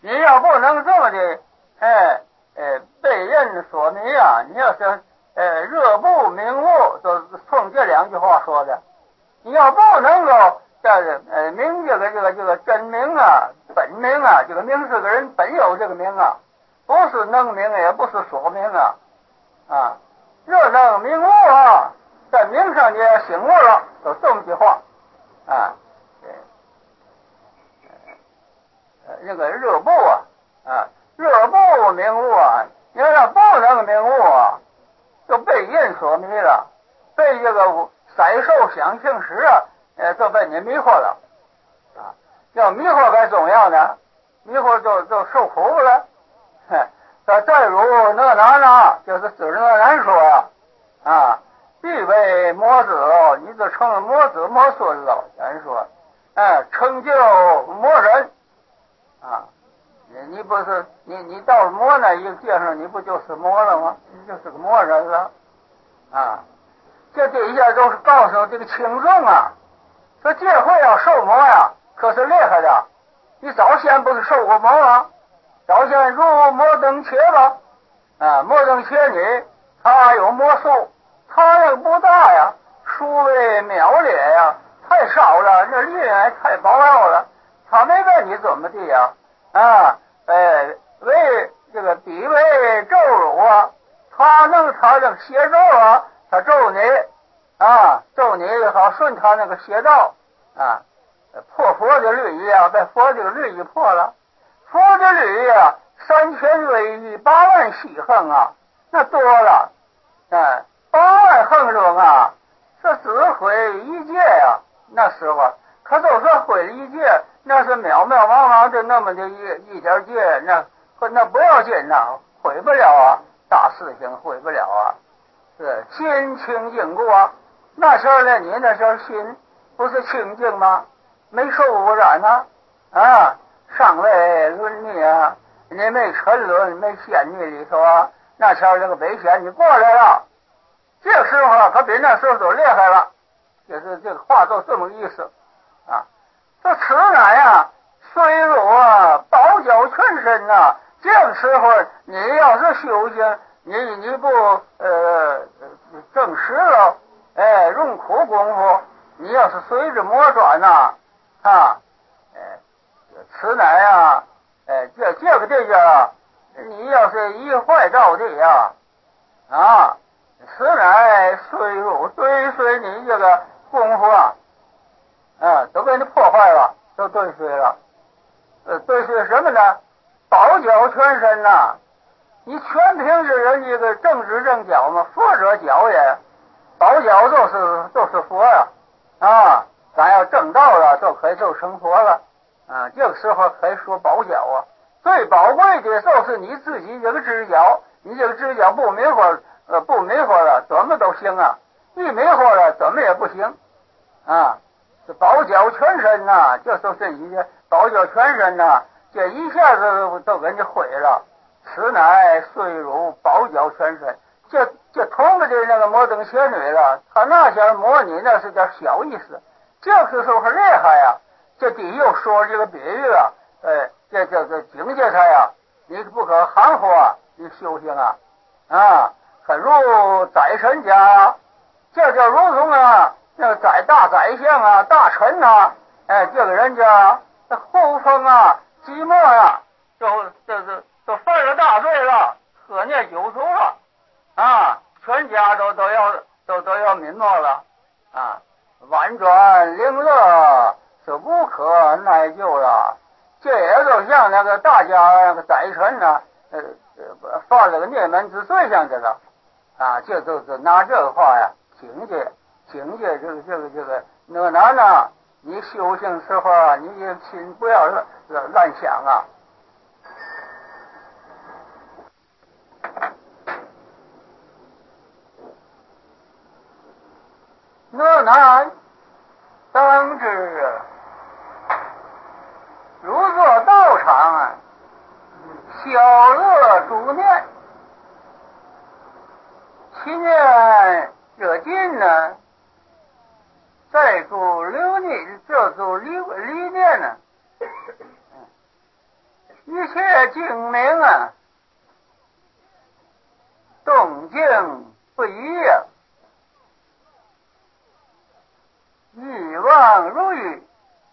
你要不能这么的，被人所迷啊！你要是热不明悟，都冲这两句话说的。你要不能够明这个真名啊，本名啊，这个名是个人本有这个名啊，不是能名，也不是所名啊，啊，热能明悟啊，在名上也醒悟了，有这么句话啊。那个热不热不明悟啊，你要不能明悟啊，就被人所迷了，被这个色受想行识啊，就被你迷惑了啊。要迷惑该怎么样呢？迷惑就受苦了。再如哪哪呢，就是指哪难说呀必为魔子了，你就成了魔子魔孙了。咱说，成就魔人啊。你不是你到魔那一个界上，你不就是魔了吗？你就是个魔人了啊！这一下都是告诉这个轻重啊。说这回要受魔呀，可是厉害的。你早先不是受过魔吗？早先入魔等切吧，魔等切女，他有魔术，他那个不大呀，殊为渺劣呀，太少了，那力量太薄弱了，他没问你怎么地呀为这个比为咒辱啊，他能邪咒啊，他咒你咒你好顺他那个邪道破佛的律仪啊，被佛这个律仪破了。佛的律仪啊，3000威仪8万细横啊，那多了8万横中啊，这只毁一界啊。那时候可都说毁了一界，那是渺渺茫茫的那么的一点界，那不要紧呐，毁不了啊，大事情毁不了啊。是心清净过，那时候呢，你那时候心不是清净吗？没受污染尚未沦溺啊，你没沉沦，没陷溺里头啊。那前这个危险你过来了，这个时候可比那时候都厉害了。就是这个话都这么意思啊。这此乃虽入宝脚全身这个时候你要是修行，你不证实了用苦功夫，你要是随着魔转此乃这个你要是一坏到底此乃虽入追随你这个功夫都给你破坏了，都追随了。追随什么呢？宝脚全身你全凭着人这个正直正脚嘛，佛者脚也，宝脚都是佛呀咱要正道了，就可以就成佛了这个时候可以说宝脚最宝贵的就是你自己这个知觉，你这个知觉不迷惑了，怎么都行一迷惑了，怎么也不行这宝脚全身就是你这宝脚全身这一下子都给你毁了。此乃虽如宝脚全身，这同个的那个摩登仙女了，他那些模拟那是点小意思，这个时候厉害这底又说这个比喻这境界他你不可含糊你修行很如宰臣家这就如同那个大宰相大臣这个人家后风寂寞都犯了大罪了，喝孽酒足了全家都要泯没了婉转灵乐是无可耐救了。这也就像那个大家那个宰臣犯了个灭门之罪像这个这就是拿这个话警戒这个哪哪你修行时候你心不要乱想哪当知如坐道场小乐主念，其念热尽再助留念，这助理念一一切精明啊，动静不一呀，欲望如玉，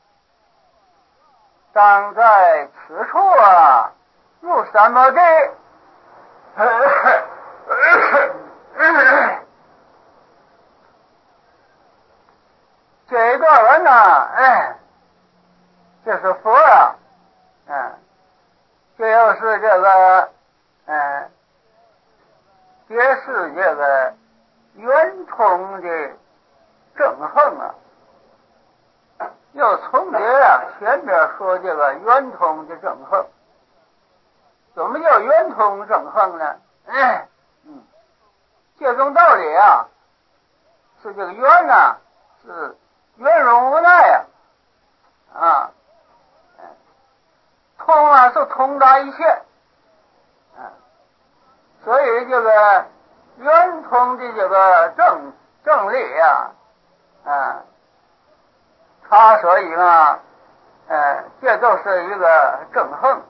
当在此处啊，如什么的？这一段文呢，这是佛啊，这又是这个，揭示这个圆通的正横啊。又重叠啊，前面说这个圆通的正横，怎么叫圆通正横呢？这种道理啊，是这个圆呢，是圆融无碍通啊是通达一切，所以这个圆通的这个正理啊，它所以呢，这就是一个正横，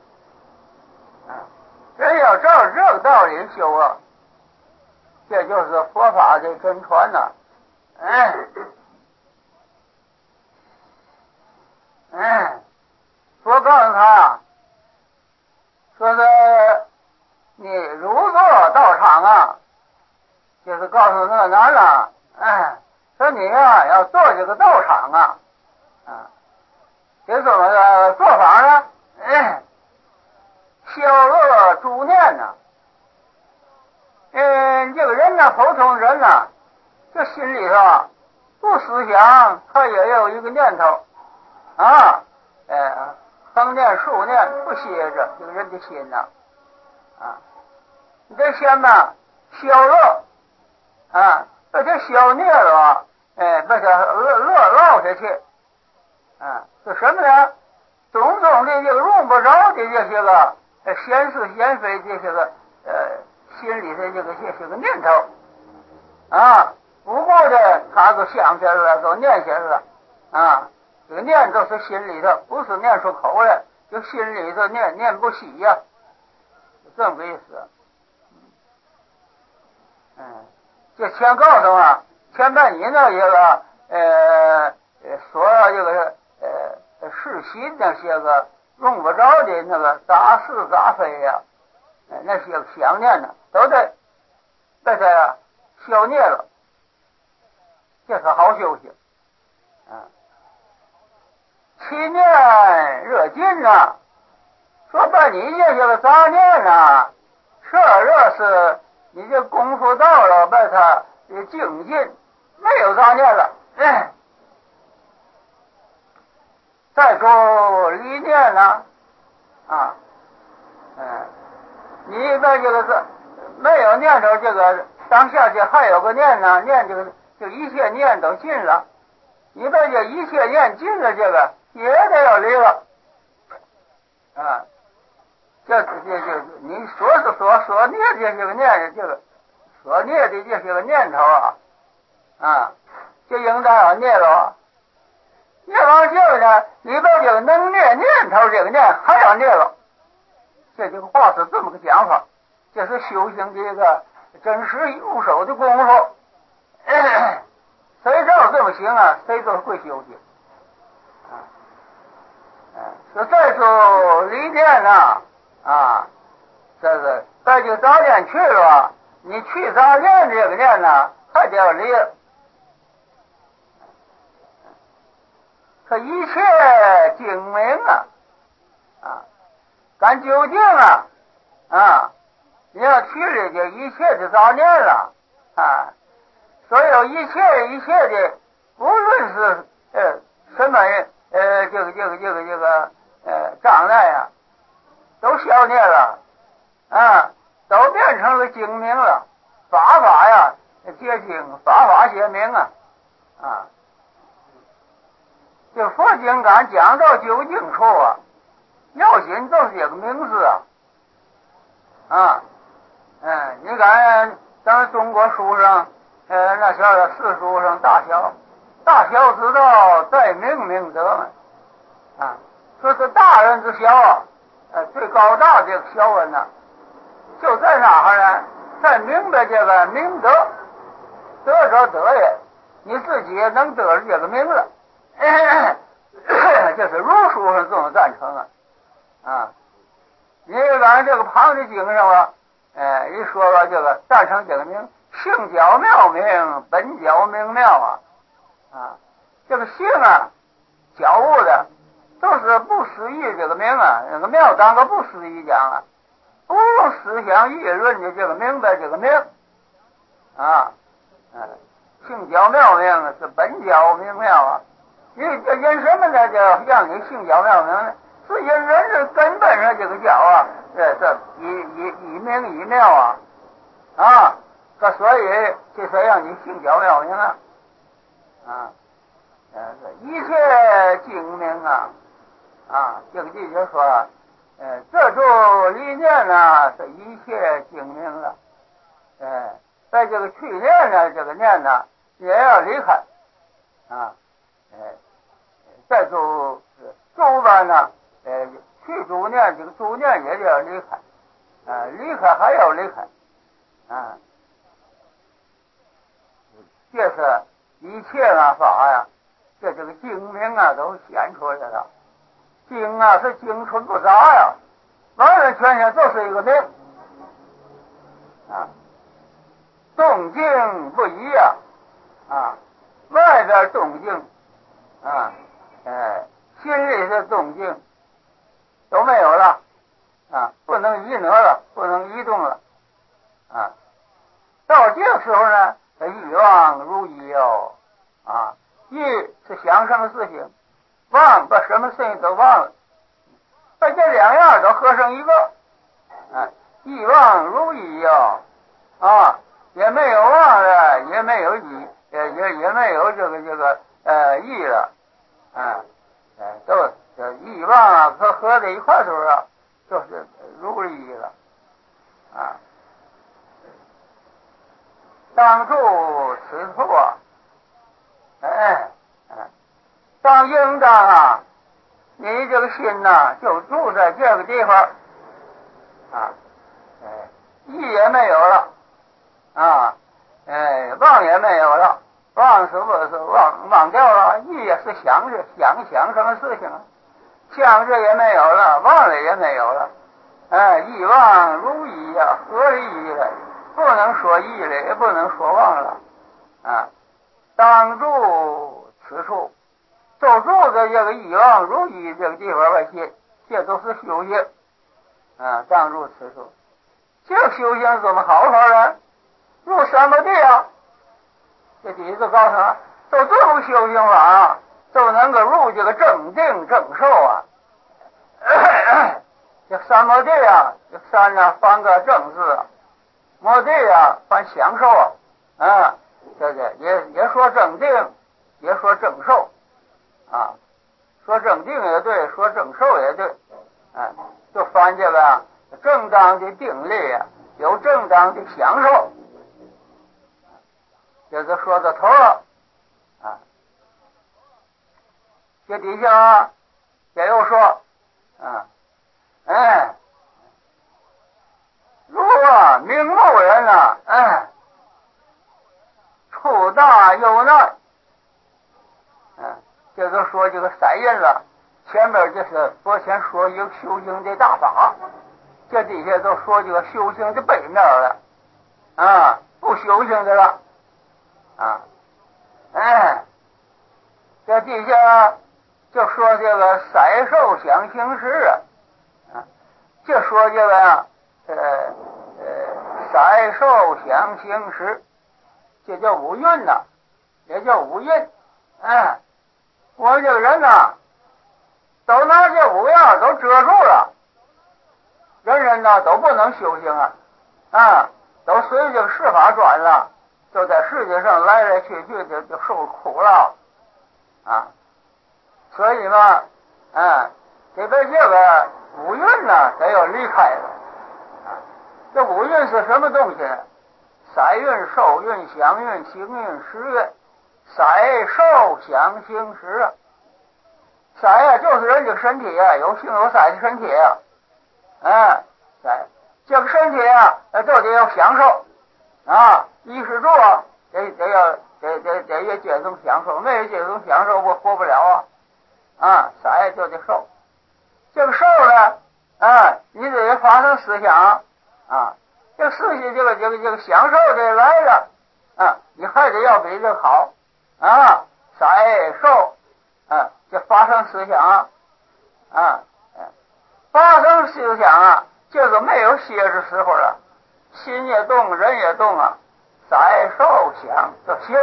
人要照这个道理修啊，这就是佛法的真传呐，佛告诉他，说是你如坐道场啊，就是告诉那个男的，说你呀要做这个道场啊。这怎么个做法呢？消恶诸念呐。这个人呢，普通人呢，这心里头不思想，他也有一个念头横念竖念不歇着，这个人的心呐，你得先呢消恶把它消灭了把它落下去。是什么呢？种种的这个用不着的这些个闲是闲非这些个心里的这些个念头无故的他都想起来了，都念起来了这个念都是心里头，不是念出口来，就心里头念不息呀，就这么个意思。这前告诉啊，前半你呢这个所有这个世心那些个用不着的那个杂是杂非呀，那些个想念呢，都得把它消灭了，这可好修行七念热尽呐，说把你这些个杂念呐，热是你这功夫到了，把它精进，没有杂念了。再说理念呢你把这个是没有念头，这个当下这还有个念呢，念这个就一切念都尽了，你把这一切念尽了，这个也得要离了这你所念这些个念，这个所念的这些个念头就应当要灭了。灭完这个呢，你把这个能灭念头这个念还要灭了，这个话是这么个讲法，这是修行的一个真实入手的功夫。谁照这么行谁都会修行说再说离念这个带这个杂念去了，你去杂念这个念呢，还得要离。可一切精明咱究竟你要去了这一切的杂念了所有一切的，无论是什么这个障碍都消灭了都变成了精明了，法皆精，法皆明这佛经敢讲到究竟处要紧都是这个名字你看咱中国书上那时候的四书上大小之道在明明德说是大人之小最高大的学问呢，就在哪儿呢？在明白这个明德，德者德也，你自己能得着这个名了，这是儒书上这么赞成啊。你往这个庞的经上啊，一说了这个赞成这个名，性较妙名，本较明妙啊，这个性啊，觉悟的都是不思议这个名啊，那个妙当个不思议讲啊，不用思想议论的这个明白这个名啊，性较妙名是本较明妙啊，因什么呢？就让你性较妙名呢？是因人是根本上这个教啊，这以明以妙啊，所以这才让你性较妙名啊，一切精明这个记者说，这种理念呢是一切精明了，在这个去念呢，这个念呢也要离开再主吧呢，去主念，这个主念也要离开，离开还要离开，这是一切法呀，这个精明都显出来了。精是精纯不杂呀，完完全全就是一个名动静不一外边动静心里的动静都没有了不能移挪了，不能移动了到这个时候呢，一忘如一一是想什么事情，忘把什么事情都忘了，把这两样都合成一个一忘如一也没有忘了，也没有一，也没有这个意了都一忘合在一块时候就是如一了当住此处当应当你这个心就住在这个地方意也没有了忘也没有了，忘是忘掉了，意也是想着想什么事情想着也没有了，忘了也没有了一忘如一合一了，不能说意了，也不能说忘了当住此处，就住在这个一忘如一这个地方这都是修行当住此处，这个修行怎么好法呢？入三摩地这第一个告诉就这种修行法就能够入这个正定正受这三摩地这三翻个正字摩地翻享受这也说正定，也说正受说正定也对，说正受也对就翻这个正当的定力有正当的享受，这就说到头了这底下也又说如果明目人处大有难这就说这个三印了，前面就是昨天说一个修行的大法，这底下都说这个修行的背面了不修行的了这底下就说这个色受想行识就说这个色受想行识，这叫五蕴也叫五蕴我们这个人都拿这五样都遮住了，人都不能修行都随这个世法转了，就在世界上来来去去就受苦了所以嘛这边这个五蕴得要离开了这五蕴是什么东西呢？色蕴、受蕴、想蕴、行蕴、识蕴。色受想行识色就是人这个身体有形有色的身体哎，这个身体啊，就得要享受啊，衣食住啊，得有这种享受，没有这种享受我活不了啊，就得受。这个受呢，你得发生思想啊，这个思想这个享受的来了你还得要比这个好受这发生思想发生思想这个没有歇着时候了，心也动，人也动受想这行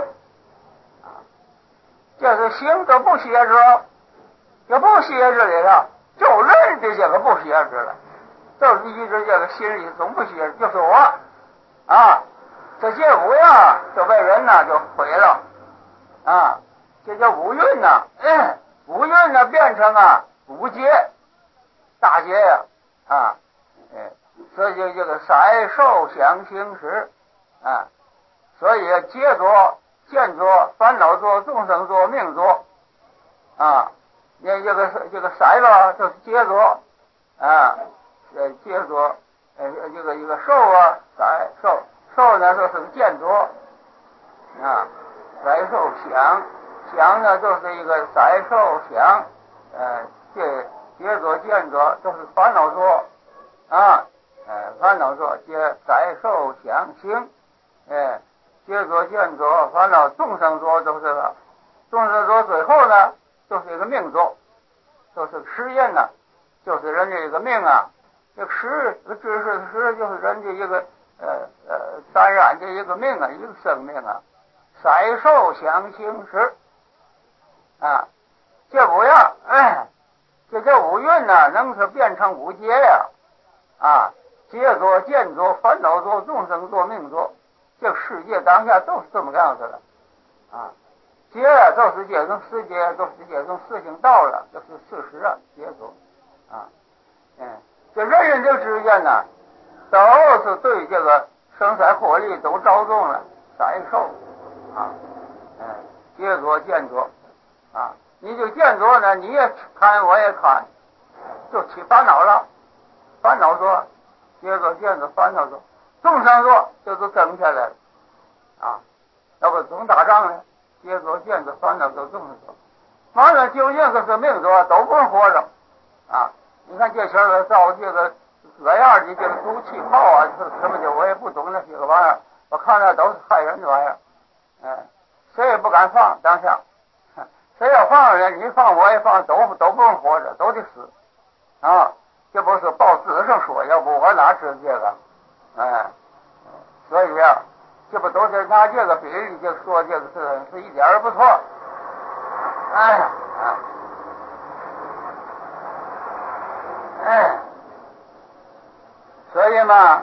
这是行这不歇着，这不歇着里头就人的这个不歇着了，就是一直这个心里总不歇着，就是我这些五样就被人就毁了这叫五蕴五蕴变成五劫大劫所以就这个色受想行识所以劫作见作烦恼作众生作命作你这个色了就是劫作劫作这个受受呢就是个见作色受想呢就是一个色受想这劫作见作都是烦恼作烦恼作色受想行劫作见作烦恼众生作都是个众生作，最后呢就是一个命作，就是实验就是人家一个命这个识知识的识就是人家一个感染的一个命一个生命色受想行识这五样这五蕴能是变成五劫劫作见作烦恼作众生作命作，这个世界当下都是这么个样子的劫都是这种世界都是这种事情到了就是事实劫作这人人之间都是对这个生财获利都着重了色受劫作见作你就见作呢你也看我也看就起烦恼了，烦恼作劫作见作烦恼作众生作就是增下来了要不总打仗呢劫作见作烦恼作众生作完了究竟是命作都不用活着你看这前造这个各样的这个毒气炮是什么的我也不懂那些个玩意儿，我看那都是害人的玩意儿谁也不敢放当下谁要放人你放我也放都不用活着都得死这不是报纸上说，要不我哪知道这个所以这不都是拿这个比喻就说这个是一点儿不错所以嘛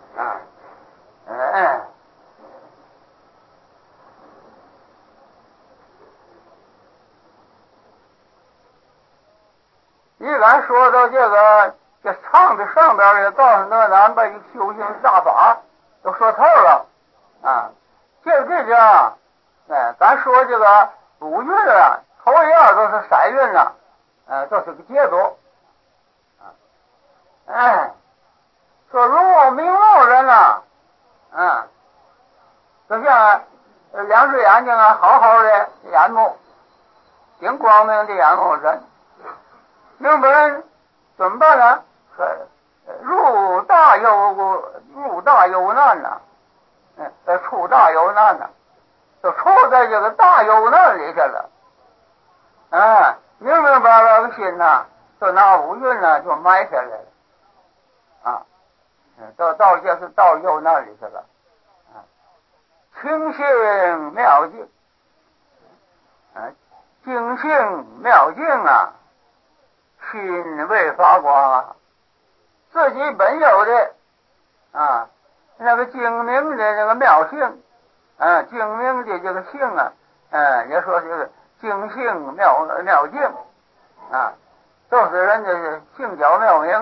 一般说到这个这唱的上边也告诉咱把修行大法都说透了这咱说这个五蕴头一样都是色蕴都是个劫作说如果明目人就像两只眼睛好好的眼目挺光明的眼目人明白人怎么办呢入大有难出大有难就处在这个大有难里去了明白了个心就拿五蕴就埋下来了这是到有难里去了清性妙境精性妙境心未发光自己本有的那个精明的那个妙性精明的这个性也说这个精性妙境都是人家性角妙明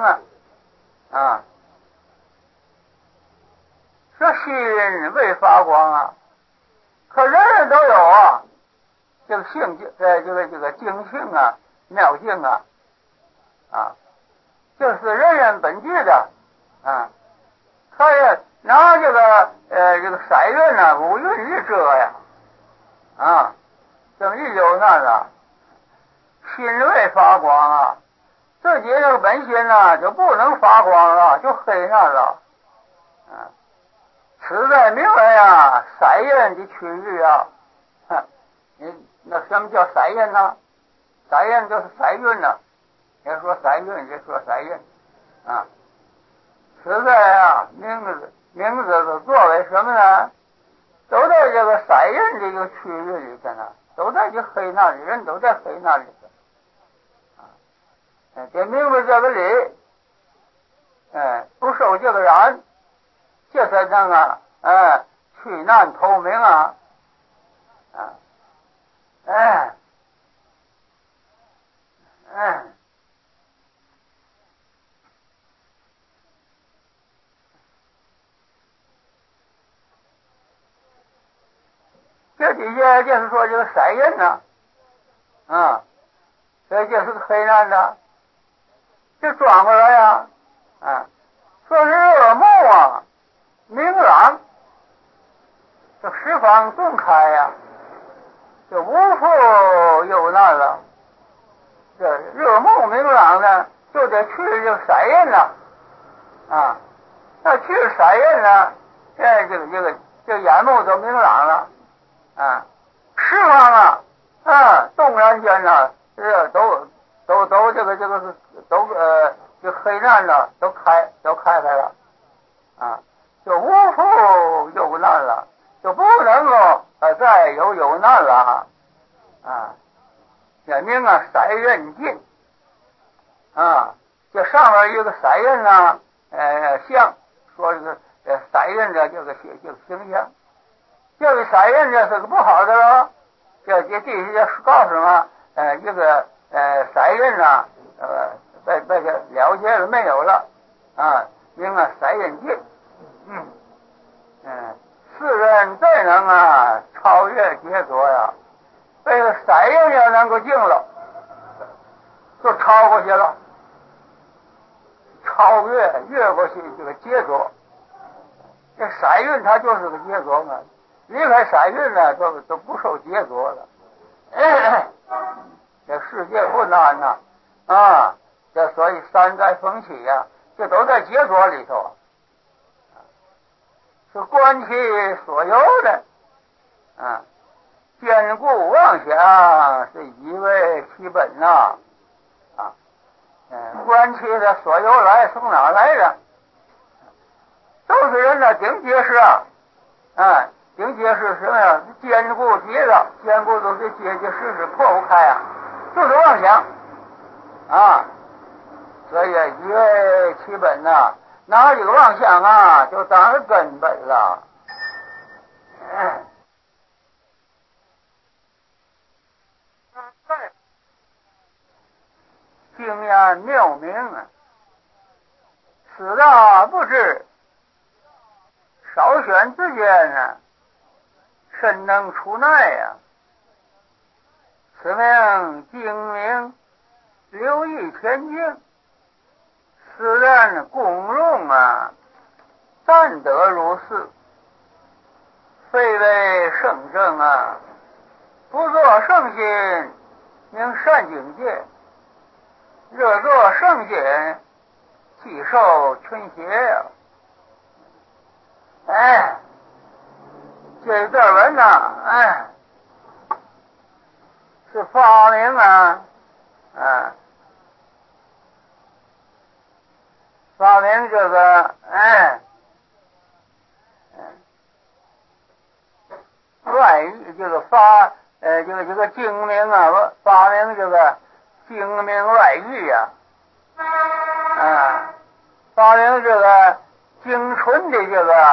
说心未发光可人人都有这个性这个精性妙境就是人人本具的啊。他也拿这个色蕴呢，五蕴一遮呀啊，这么一有那个心未发光啊，自己这个本心呢就不能发光了，就黑暗了啊。此在名为啊色蕴的区域啊。那什么叫色蕴呢？色蕴就是色蕴呢，也说色蕴，也说色蕴啊。此在啊名字的作为什么呢？都在这个色蕴这个区域里头呢，都在这黑那里，人都在黑那里头啊。得明白这个理，不受这个染，这才能啊，去难透明啊，这底下就是说这个色蕴呢，这就是个黑暗的，就转过来呀，说是恶梦啊，明朗，这十方顿开呀，就无复有难了。这热梦明朗呢，就得去这个色蕴了啊。那去色蕴呢，这眼目都明朗了啊。十方动然间呢，都这黑暗了，都开开了啊，就无复有难了，就不能够再有难了啊。也名啊色蕴尽啊，这上面一个色蕴呢，像说这个色蕴的这个形象，这个色蕴这是个不好的了。这地下告诉嘛，一个色蕴呢，被这了结了没有了啊，名啊色蕴尽。世人再能啊超越杰作呀，这个色蕴要能够净了，就超过去了，超越过去这个杰作。这色蕴它就是个杰作嘛，离开色蕴呢，都不受杰作了。这世界不难呐啊！这所以三灾风起呀，这都在杰作里头。是观其所有的坚固妄想是以为其本呐观其的所由来从哪来的？都是人的顶结实顶结实什么呀？坚固结的，坚固都是结实破不开啊，就是妄想所以以为其本呐，拿这个妄想就当是根本了。经验妙明此道不知，少选之间甚能出奈呀。此名精明，留意前进，斯人共荣但得如是，非为圣正不作圣心，名善境界；若作圣心，即受群邪呀。这段文是发明发明这个外语这个这个精明发明这个精明外语发明这个精纯的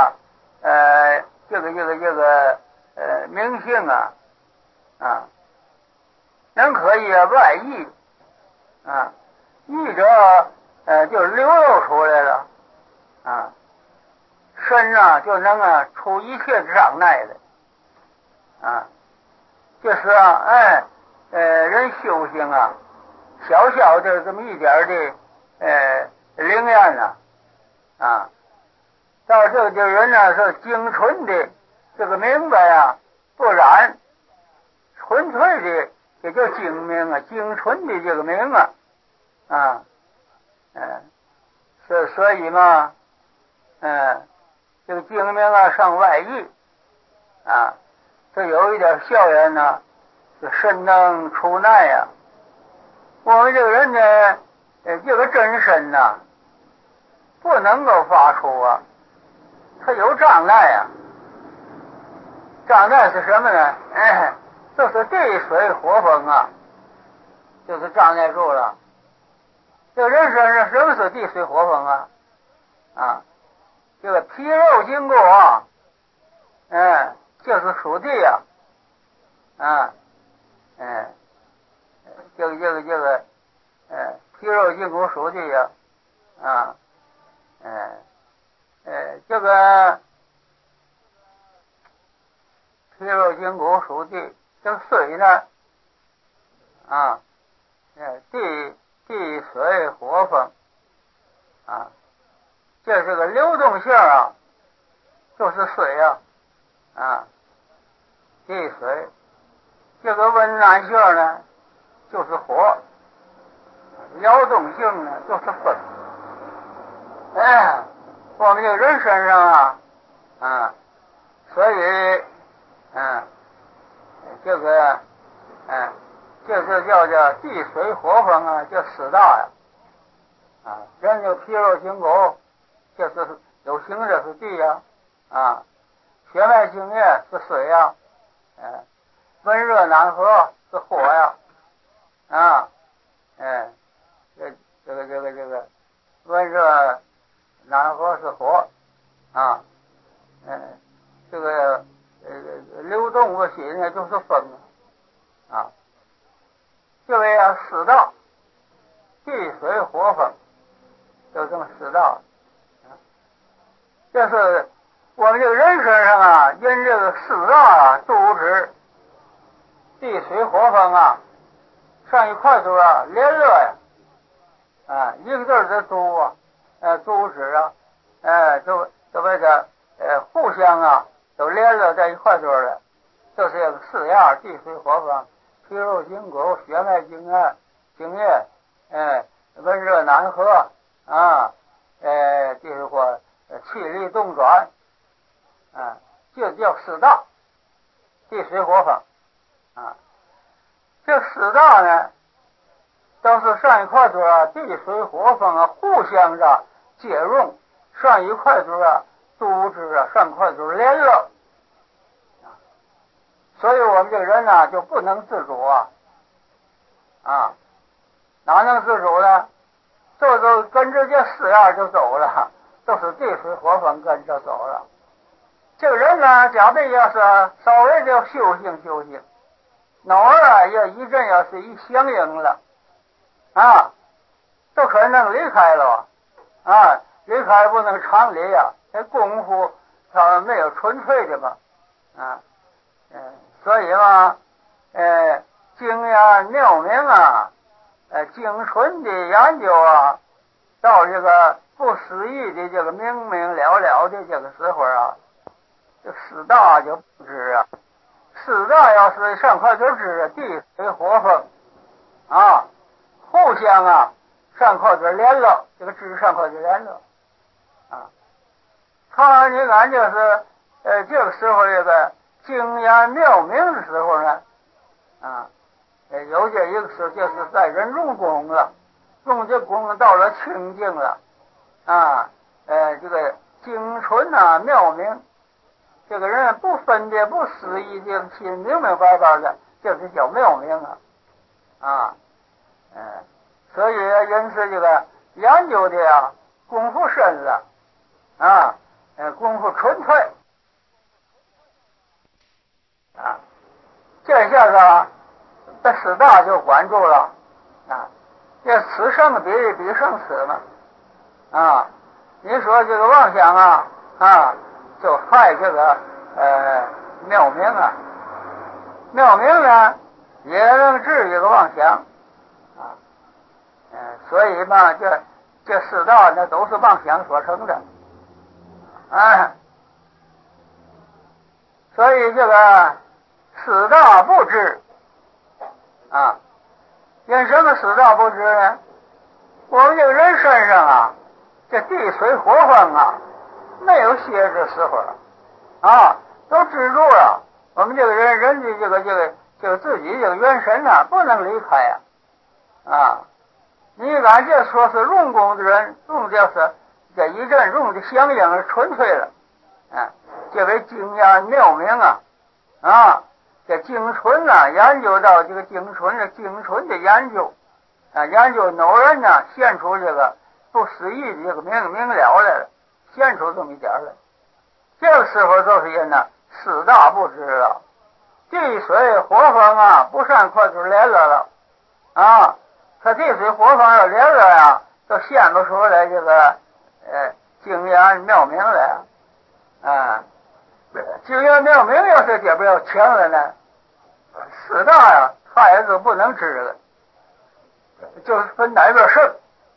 明性能可以外溢译者就流露出来了身就能出一切之障碍的就是人修行小小的这么一点的灵验了啊。到这个人呢是精纯的这个明白啊，不然纯粹的也叫精明啊，精纯的这个明啊，所以嘛，这个精明啊上外溢啊，这有一点效应呢，是身能出难呀。我们这个人呢，这个真身呐，不能够发出啊，它有障碍呀。障碍是什么呢？就是地水火风啊，就是障碍住了。这个人身上什么是地水火风啊？这个皮肉筋骨啊，就是属地呀，这个，皮肉筋骨属地呀，这个皮肉筋骨属地，这个水呢，地水火风这是个流动性啊，就是水地水。这个温暖性呢，就是火；摇动性呢，就是风。我们这个人身上所以这个叫地水火风啊，叫四大呀。人有皮肉筋骨，就是有形的是地呀，血脉精液是水呀，温热暖和是火呀，这个温热暖和是火这个流动不息呢就是风这位四道，地水火风，就这么四道。这是我们这个人身上因这个四道组织地水火风上一块头联络呀，一个字的组组织都为这互相都联络在一块头了，就是这个四样地水火风，皮肉筋骨，血脉精液，温热暖和就是说气力动转就叫四大，地水火风这四大呢，都是上一块头地水火风互相接融，上一块头组织上一块头联络所以我们这个人就不能自主哪能自主呢？就跟着这四样就走了，都是地水火风跟着走了。这个人呢，假如要是稍微就修行，偶尔要一阵要是一相应了都可能离开了离开不能常离这功夫它没有纯粹的嘛所以嘛经验妙明精纯的研究到这个不思议的这个明明了了的这个时候这四大就不知四大要是上块就知地水火风互相上块就联络，这个知上块就联络你看就是这个时候这个经验妙明的时候呢有这一个时候就是在人用功了，用这功到了清净了这个精纯妙明，这个人不分别不思议这个心明明白白的，就是叫妙明所以因此这个研究的功夫深了功夫纯粹这下子这四大就管住了这此生比生死嘛你说这个妄想就害这个妙明妙明呢也能治这个妄想所以嘛这四大那都是妄想所成的，所以这个四大不知因什么四大不知呢？我们这个人身上这地水火风没有歇着时候都止住了。我们这个人的这个自己这个元神不能离开你敢这说是用功的人，用就是这一阵用的相应纯粹了这为经验妙明这精纯研究到这个精纯的研究研究某人现出这个不思议的这个明了来了，现出这么一点来。这个时候就是人四大不知了，地水火风不上快就来了可地水火风要来了都显不出来这个经验妙明来经验妙明要是这边要强了呢，四大他也是不能知了，就是分哪边胜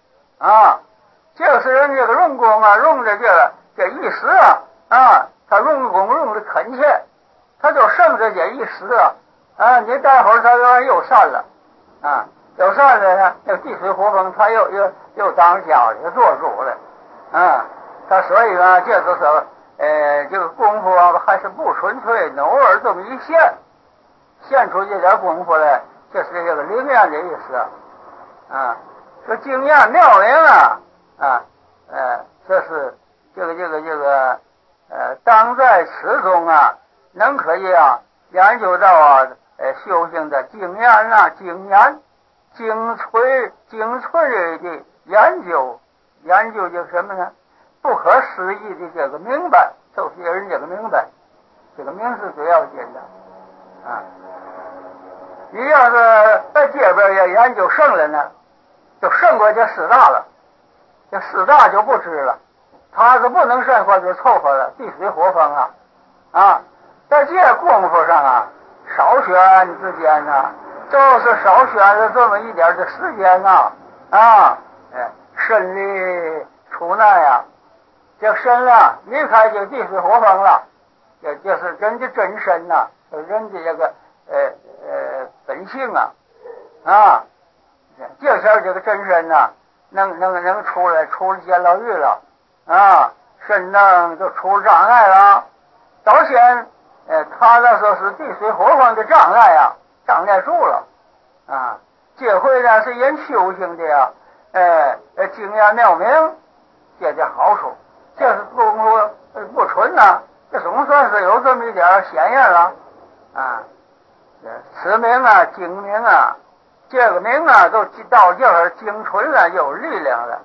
就是人这个用功用的这一时他用功用的恳切，他就剩着这一时你待会儿他又散了又散了呢，那地水火风他又当家又做主了他所以这就是这个功夫还是不纯粹，偶尔这么一现出这点功夫来，这是这个灵验的意思这经验妙明这是这个当在此中能可以研究到修行的经验精粹的研究这什么呢？不可思议的这个明白，就是人这个明白，这个明是最要紧的你要是在这边也研究胜了呢，就胜过这四大了，这四大就不知了，他是不能胜过就凑合了，地水火风在这功夫上少选之间就是少选了这么一点的时间身力处难这身离开这地水火风了，也就是人的真身人的这个本性这下这个真身能出来监牢狱了身能就出障碍了。早先他那说是地水火风的障碍住了这回呢是人修行的经验妙明，这点好处，这是功夫不纯这总算是有这么一点显现了此名精明这个名都到这儿精纯了，有力量了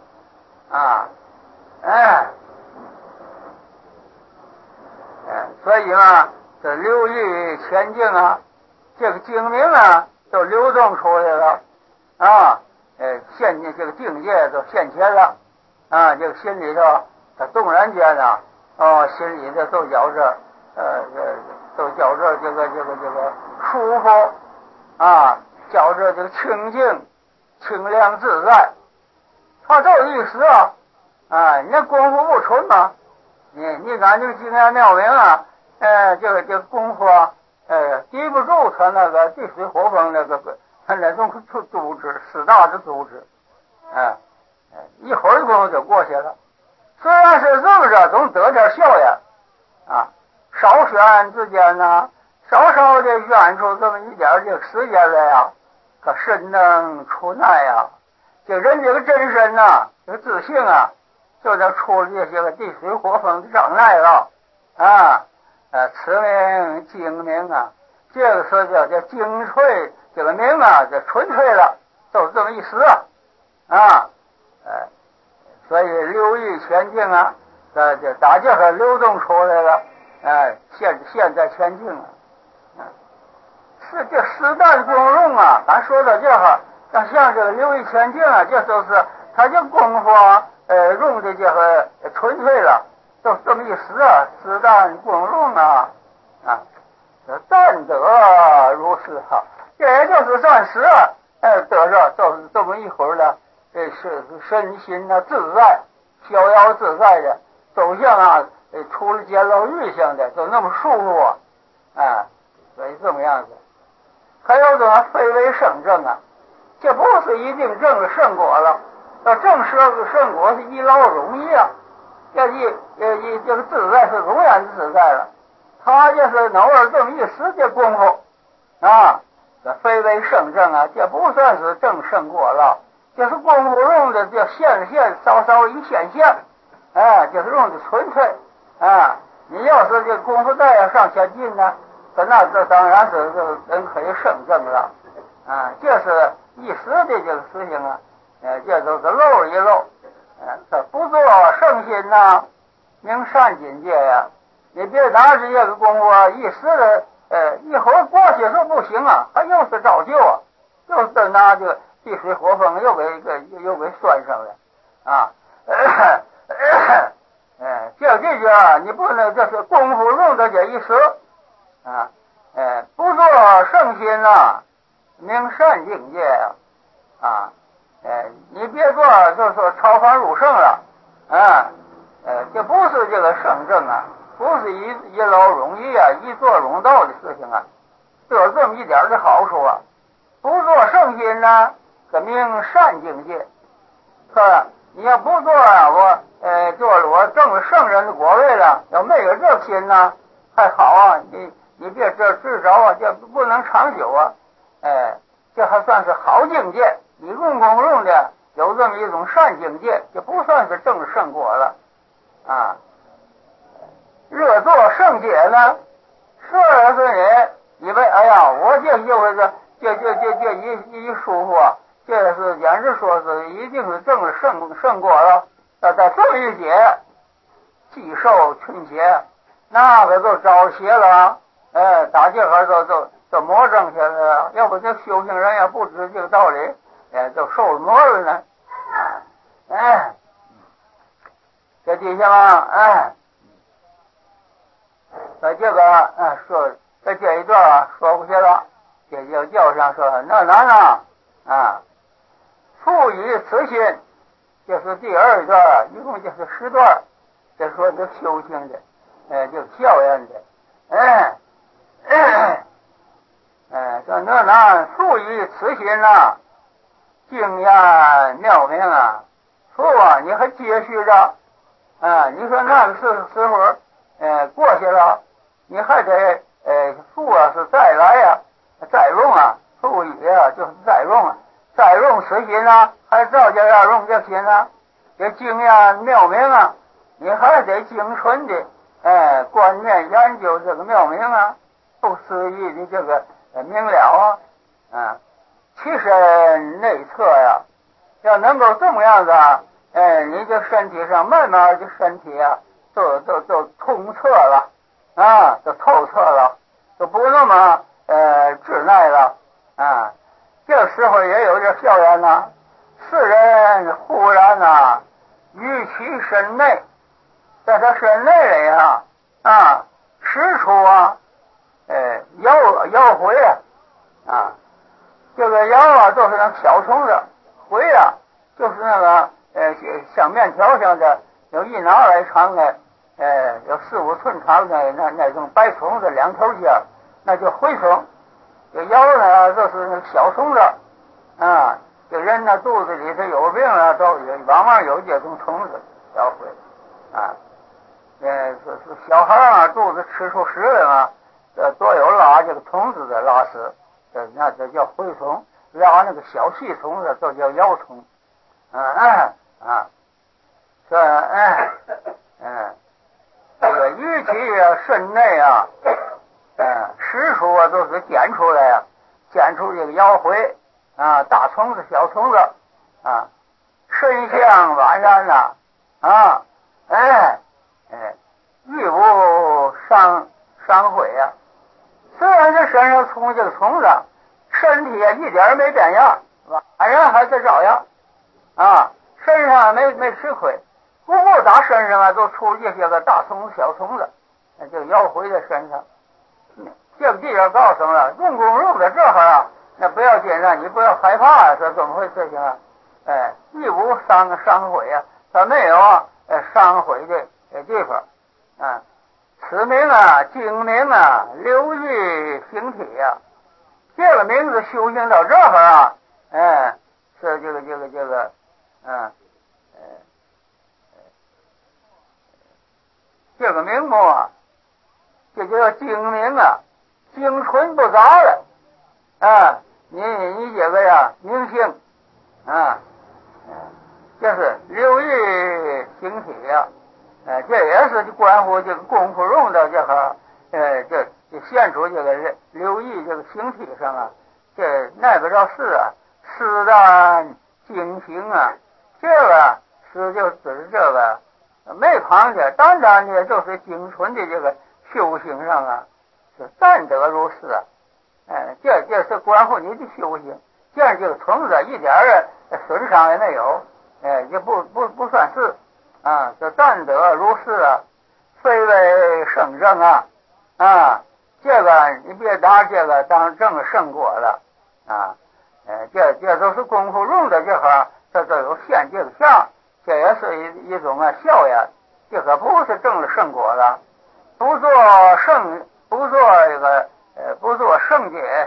所以这留意前进这个精明都流动出来了现这个境界都现前了这个心里头它动然间心里头都觉着都觉着这个舒服觉着这个清净清凉自在，他这意思你那功夫不纯吗？你感觉经验妙明这个功夫抵不住他那个地水火风他那种组织四大的组织一会儿功夫就过去了。虽然是这么着总得点效验少选之间稍稍的选出这么一点这个时间来可身能出难这人这个真身这个自信就得出这些个地水火风的障碍了此名精明这个说叫精粹，这个明就纯粹了，就是这么意思所以留意前进这打这个流动出来了现在前进是这实弹功用咱说到这像这个留意前进这就是他这功夫用的这个纯粹了，就这么一时实弹功用但得如是这也就是暂时得着就是这么一会儿的是身心啊自在，逍遥自在的，走向啊出了监牢狱像的，就那么舒服啊，所以这么样子。还有这非为圣正啊，这不是一定证了圣果了，要证圣果是一劳容易啊，这这个自在是永远的自在了。他就是偶尔这么一时的功夫啊，这非为圣正啊，这不算是正圣果了，就是功夫用的叫现稍稍一现，就是用的纯粹啊。你要是这功夫再要上前进呢，那这当然是人可以圣正了啊。这是一时的这个事情啊，这都是漏一漏，这不做圣心呐，明善境界呀。你别拿着这个功夫啊，一时的一会儿过去说不行啊，他又是照旧啊，又是拿这个地水火风又给拴上了啊。这句啊，你不能这是功夫用的这一时啊，不做圣心呐，明善境界啊，你别做就说超凡入圣了这不是这个圣正啊，不是一劳容易啊，一做容道的事情啊，得这么一点的好处啊。不做圣心呢，可明善境界，是你要不做啊，我证了圣人的果位了，要没有这心呢，还好啊，你别这至少啊，这不能长久啊，这还算是好境界。你用功用的有这么一种善境界，就不算是正圣果了啊。热做圣解呢，是你以为哎呀，我这就是这一舒服啊，这是简直说是一定是正了圣果了。再这么一解，既受群邪，那个都招邪了打这会都魔怔起来了。要不这修行人也不知这个道理，都受了魔了呢这底下嘛在这个说在这一段说不下了，这就叫上说那难赋予此心，这是第二段，一共就是10段，这说这修行的就校验的说那难赋予此心经验妙明啊，你还接续着你说那个时候过去了，你还得复是再来再用赋予就是再用再用此心还照这样用这心这经验妙明你还得精纯的观念研究这个妙明不思议的这个明了其实内测要能够这么样子你这身体上慢慢的身体都通彻了都透彻了，都不那么执耐了这时候也有这效验世人忽然于其身内，在他身内里使出妖回这个妖都是那小虫子，回就是那个像面条上的有1拿来长的有4、5寸长的那种白虫子2头尖，那叫蛔虫。这妖呢就是那小虫子这人呢肚子里头有病都往往有这种虫子小蛔是小孩肚子吃出屎来多有拉这个虫子的拉屎，那叫蛔虫，拉那个小细虫子都叫妖虫这个于其身内实处都是检出来检出这个妖蛔大虫子小虫子身相宛然玉无伤毁虽然这身上冲这个虫子，身体一点没变样，宛然还是照样身上没吃亏，不过打身上都出这些个大虫子小虫子，这个妖蛔在身上。这个地方告诉了，用功用在这儿那不要紧你不要害怕说怎么回事情一无伤毁啊，他没有伤毁的地方啊。此名啊，精明啊，流于形体啊。这个名字修行到这会儿啊，是这个，这个名目啊，这就叫精明啊，精纯不杂了啊。你这个呀，明星啊，这是流于形体呀，这也是关乎这个功夫用到这块这现出这个流于这个形体上啊，这那个叫是啊，适当精行啊，这个是就指这个没旁的，单单的就是精纯的这个修行上啊，是暂得如是啊。这是关乎你的修行，这样这个虫子一点损伤也没有，也不算是啊，这暂得如是啊，非为圣正啊，这个你别拿这个当正圣果了啊，这都是功夫用的这行，这都有现这个相，这也是一种效呀，这可不是正了圣果了，不做这个不做圣解，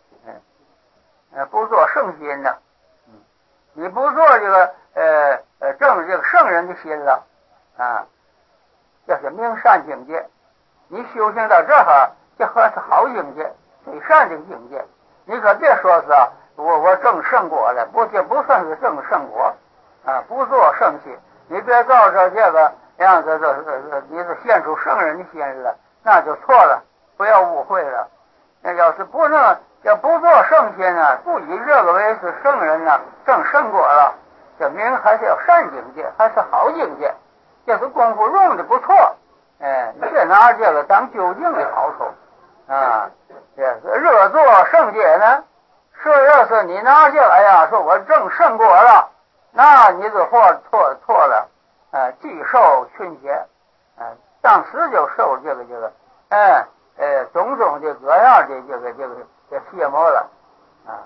不做圣心的，你不做这个正这个圣人的心了啊，这是明善境界。你修行到这儿，这还是好境界，最善的境界。你可别说是我正圣果了，这不算是正圣果啊，不做圣心。你别照着这个样子，你是现出圣人的心了，那就错了，不要误会了。那要是不做圣心啊，不以这个为是圣人呢，正圣果了，这名还是要善境界，还是好境界，这是功夫用的不错。你别拿这个当究竟的好处啊！这是热做圣解呢，要是你拿这个说我正圣果了，那你就错了，既受群邪，当时就受这个种种的各样的这邪魔了啊！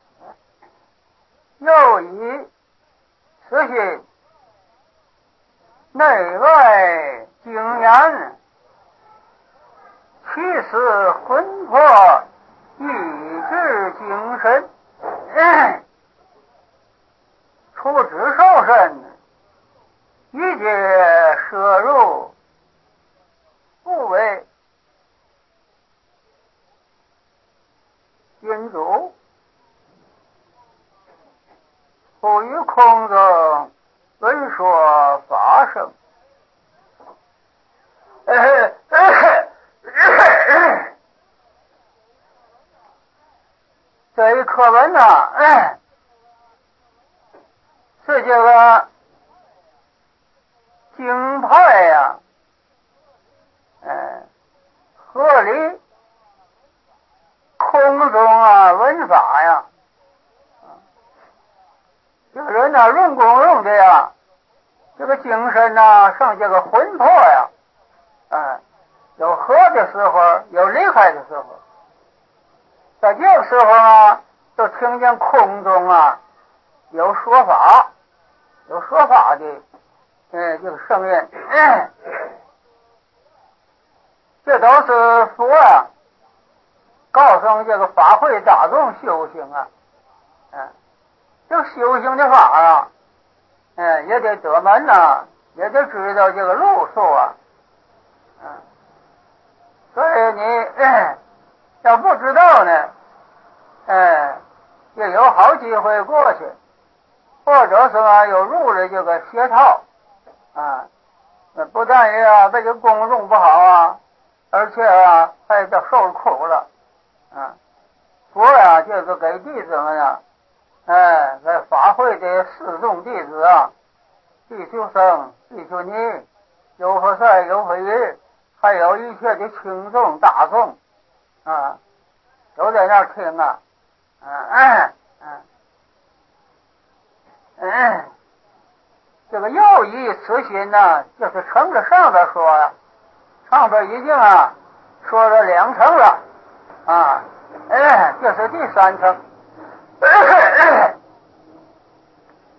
又以此心内外精研，其实魂魄意志精神，出之受身，一切摄入，不为心主，不于空中闻说法声。这一课文呢，是这个经派呀，合理空中文法呀，这个人用功用的呀，这个精神上这个魂魄呀，有合的时候，有离开的时候，在这个时候就听见空中有说法的这个声音，这都是佛告诉这个法会大众修行这个修行的法也得得门也得知道这个路数所以你要不知道呢，也有好机会过去，或者是有入了这个邪套不但是这个功用不好而且还得受苦了佛就是给弟子们在法会的四众弟子地球生、地球尼、有佛赛、有佛云，还有一切的轻众大众都在那儿听这个又以此心就是乘着上边说上边已经说了2层了这是第3层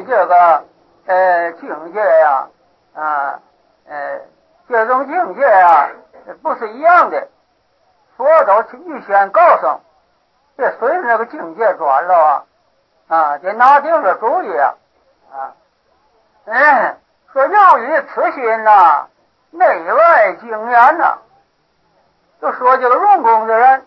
这个境界呀，这种境界啊不是一样的，佛都预先告诉，这随着那个境界转了得拿定了主意说由于此心呐，内外精严呐，就说这个用功的人，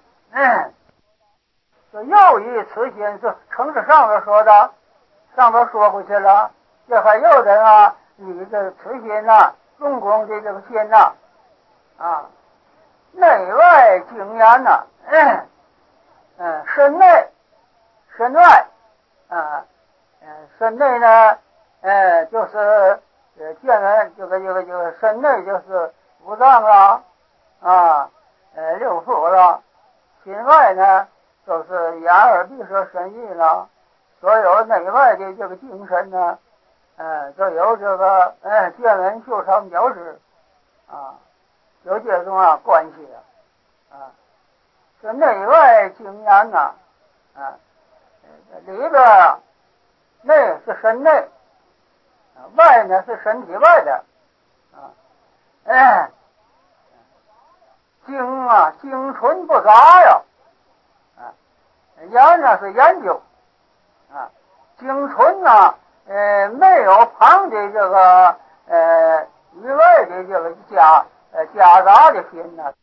说由于此心，就承着上边说的，上边说过去了，这还有人你这此心呐，用功的这个心呐，内外精严呐，身内身外，身内呢，就是见人这个身内就是五脏六腑了，心外呢就是眼耳鼻舌身意了，所有内外的这个精神呢，都有这个见闻修成了知有这种关系这内外精严呐里边内是身内，外呢是身体外的精纯不杂呀研呢是研究精纯没有旁的这个以外的这个夹杂的心